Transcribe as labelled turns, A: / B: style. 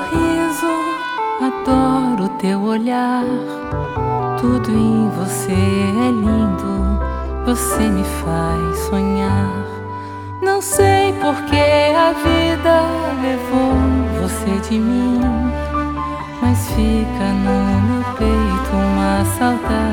A: sorriso, adoro teu olhar. Tudo em você é lindo, você me faz sonhar. Não sei por que a vida levou você de mim, mas fica no meu peito uma saudade.